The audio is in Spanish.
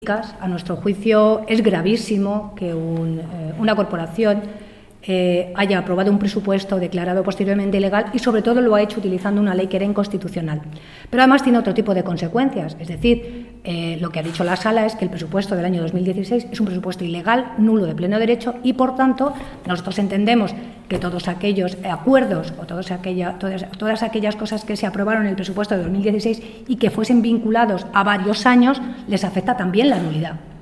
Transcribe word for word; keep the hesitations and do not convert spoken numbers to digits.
A nuestro juicio es gravísimo que un, eh, una corporación eh, haya aprobado un presupuesto declarado posteriormente ilegal y sobre todo lo ha hecho utilizando una ley que era inconstitucional. Pero además tiene otro tipo de consecuencias, es decir, eh, lo que ha dicho la Sala es que el presupuesto del año dos mil dieciséis es un presupuesto ilegal, nulo de pleno derecho y por tanto nosotros entendemos que todos aquellos acuerdos o todos aquella, todas, todas aquellas cosas que se aprobaron en el presupuesto de dos mil dieciséis y que fuesen vinculados a varios años les afecta también la nulidad.